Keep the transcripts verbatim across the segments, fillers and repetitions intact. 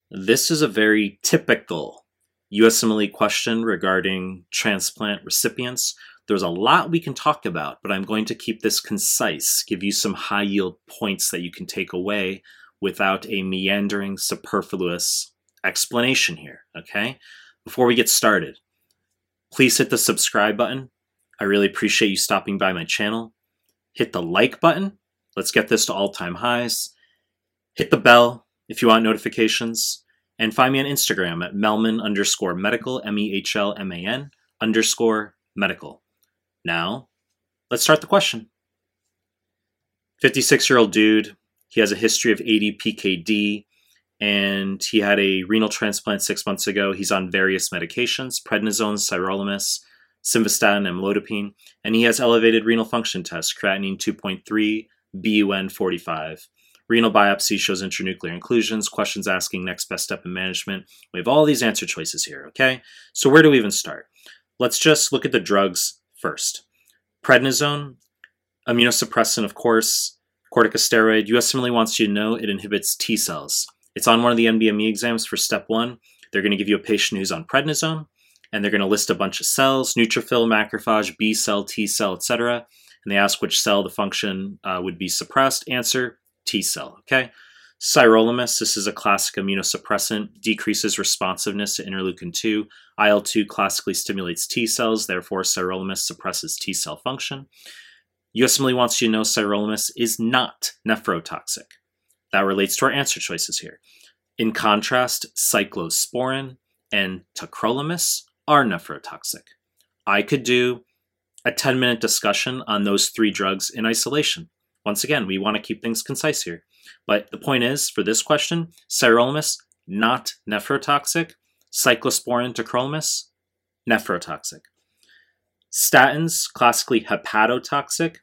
This is a very typical U S M L E question regarding transplant recipients. There's a lot we can talk about, but I'm going to keep this concise, give you some high yield points that you can take away without a meandering, superfluous explanation here, okay? Before we get started, please hit the subscribe button. I really appreciate you stopping by my channel. Hit the like button. Let's get this to all-time highs. Hit the bell if you want notifications. And find me on Instagram at Mehlman underscore medical, M E H L M A N underscore medical. Now, let's start the question. fifty-six-year-old dude. He has a history of A D P K D, and he had a renal transplant six months ago. He's on various medications, prednisone, sirolimus, simvastatin, and amlodipine, and he has elevated renal function tests, creatinine two point three, B U N forty-five. Renal biopsy shows intranuclear inclusions, questions asking next best step in management. We have all these answer choices here, okay? So where do we even start? Let's just look at the drugs first. Prednisone, immunosuppressant, of course, corticosteroid. U S M L E wants you to know it inhibits T cells. It's on one of the N B M E exams for step one. They're going to give you a patient who's on prednisone, and they're going to list a bunch of cells, neutrophil, macrophage, B cell, T cell, et cetera. And they ask which cell the function uh, would be suppressed. Answer, T cell, okay? Sirolimus, this is a classic immunosuppressant, decreases responsiveness to interleukin two. I L two classically stimulates T cells, therefore sirolimus suppresses T cell function. U S M L E wants you to know sirolimus is not nephrotoxic. That relates to our answer choices here. In contrast, cyclosporin and tacrolimus are nephrotoxic. I could do a ten-minute discussion on those three drugs in isolation. Once again, we want to keep things concise here. But the point is, for this question, sirolimus, not nephrotoxic. Cyclosporin, tacrolimus, nephrotoxic. Statins, classically hepatotoxic,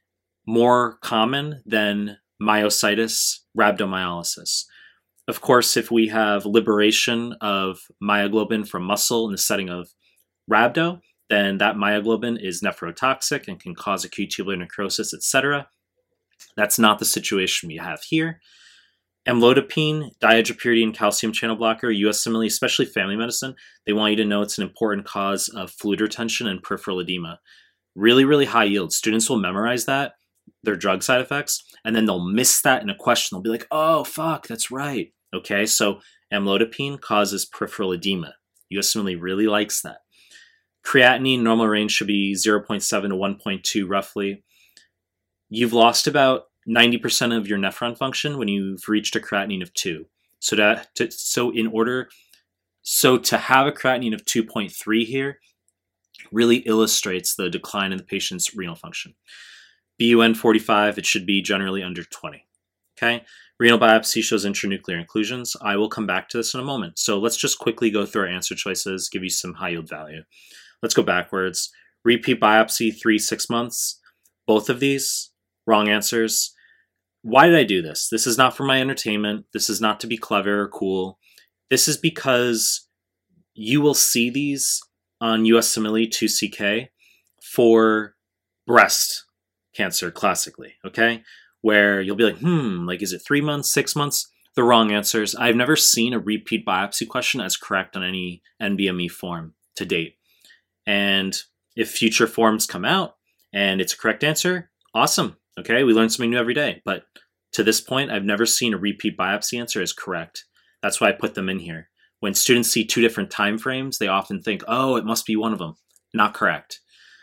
more common than myositis, rhabdomyolysis. Of course, if we have liberation of myoglobin from muscle in the setting of rhabdo, then that myoglobin is nephrotoxic and can cause acute tubular necrosis, et cetera. That's not the situation we have here. Amlodipine, dihydropyridine calcium channel blocker, U S M L E, especially family medicine, they want you to know it's an important cause of fluid retention and peripheral edema. Really, really high yield. Students will memorize that, their drug side effects, and then they'll miss that in a question. They'll be like, oh, fuck, that's right. Okay, so amlodipine causes peripheral edema. U S M L E really likes that. Creatinine, normal range should be zero point seven to one point two roughly. You've lost about ninety percent of your nephron function when you've reached a creatinine of two. So that to, so in order, so to have a creatinine of two point three here really illustrates the decline in the patient's renal function. B U N forty-five, it should be generally under twenty. Okay, renal biopsy shows intranuclear inclusions. I will come back to this in a moment. So let's just quickly go through our answer choices, give you some high yield value. Let's go backwards. Repeat biopsy, three, six months. Both of these, wrong answers. Why did I do this? This is not for my entertainment. This is not to be clever or cool. This is because you will see these on U S M L E two C K for breast cancer classically, okay? Where you'll be like, hmm, like is it three months, six months? The wrong answers. I've never seen a repeat biopsy question as correct on any N B M E form to date. And if future forms come out and it's a correct answer, awesome. Okay, we learn something new every day. But to this point, I've never seen a repeat biopsy answer as correct. That's why I put them in here. When students see two different time frames, they often think, oh, it must be one of them. Not correct.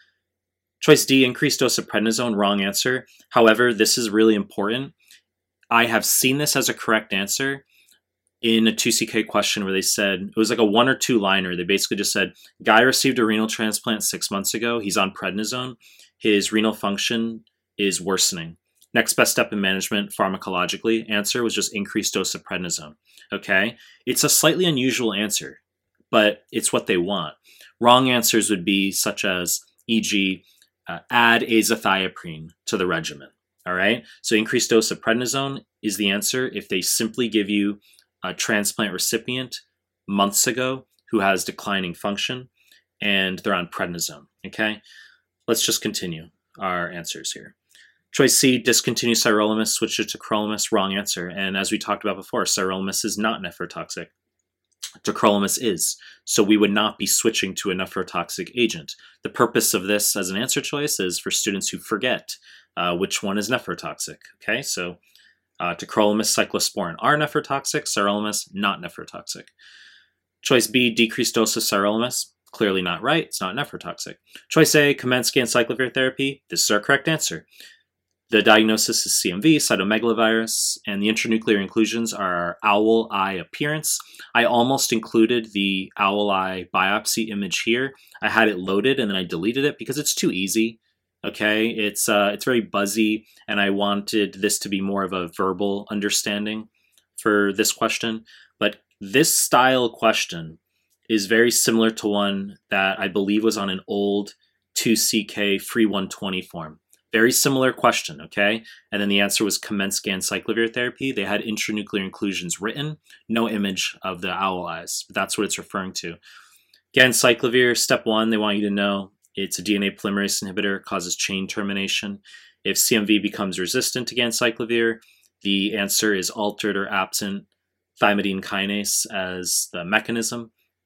Choice D, increased dose of prednisone, wrong answer. However, this is really important. I have seen this as a correct answer in a two C K question where they said, it was like a one or two liner. They basically just said, guy received a renal transplant six months ago. He's on prednisone. His renal function is worsening. Next best step in management pharmacologically, answer was just increased dose of prednisone. Okay, it's a slightly unusual answer, but it's what they want. Wrong answers would be such as, for example, uh, add azathioprine to the regimen. All right, so increased dose of prednisone is the answer if they simply give you a transplant recipient months ago who has declining function and they're on prednisone. Okay, let's just continue our answers here. Choice C, discontinue sirolimus, switch it to tacrolimus. Wrong answer. And as we talked about before, sirolimus is not nephrotoxic. Tacrolimus is. So we would not be switching to a nephrotoxic agent. The purpose of this as an answer choice is for students who forget uh, which one is nephrotoxic. Okay, so uh, tacrolimus, cyclosporin are nephrotoxic, sirolimus not nephrotoxic. Choice B, decreased dose of sirolimus. Clearly not right. It's not nephrotoxic. Choice A, Kamensky and cyclovir therapy. This is our correct answer. The diagnosis is C M V, cytomegalovirus, and the intranuclear inclusions are owl eye appearance. I almost included the owl eye biopsy image here. I had it loaded and then I deleted it because it's too easy. Okay, it's uh, it's very buzzy, and I wanted this to be more of a verbal understanding for this question. But this style question is very similar to one that I believe was on an old two C K free one twenty form. Very similar question, okay? And then the answer was Kamensky and cyclovir therapy. They had intranuclear inclusions written, no image of the owl eyes. But that's what it's referring to. Again, cyclovir, step one, they want you to know it's a D N A polymerase inhibitor, causes chain termination. If C M V becomes resistant to ganciclovir, the answer is altered or absent thymidine kinase as the mechanism.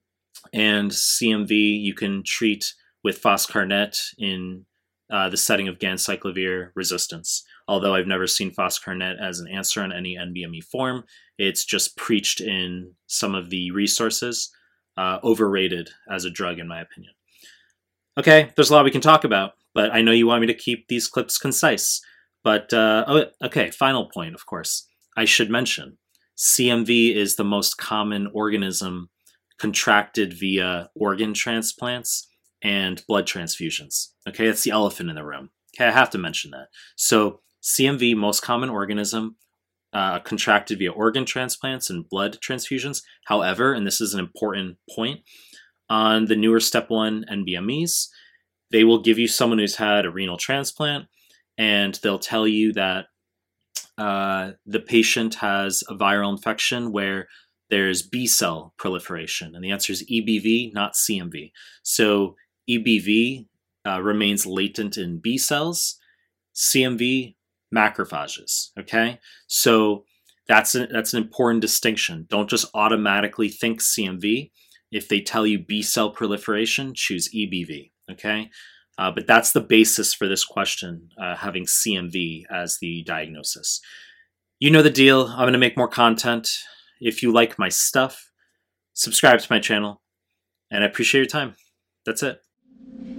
And C M V you can treat with foscarnet in Uh, the setting of ganciclovir resistance. Although I've never seen foscarnet as an answer on any N B M E form, it's just preached in some of the resources, uh, overrated as a drug in my opinion. Okay, there's a lot we can talk about, but I know you want me to keep these clips concise. But, uh, oh, okay, final point, of course. I should mention, C M V is the most common organism contracted via organ transplants and blood transfusions. Okay, that's the elephant in the room. Okay, I have to mention that. So C M V, most common organism, uh, contracted via organ transplants and blood transfusions. However, and this is an important point, on the newer step one N B M Es, they will give you someone who's had a renal transplant, and they'll tell you that uh, the patient has a viral infection where there's B cell proliferation, and the answer is E B V, not C M V. So E B V uh, remains latent in B cells, C M V macrophages. Okay, so that's a, that's an important distinction. Don't just automatically think C M V. If they tell you B cell proliferation, choose E B V. Okay, uh, but that's the basis for this question, uh, having C M V as the diagnosis. You know the deal. I'm going to make more content. If you like my stuff, subscribe to my channel, and I appreciate your time. That's it.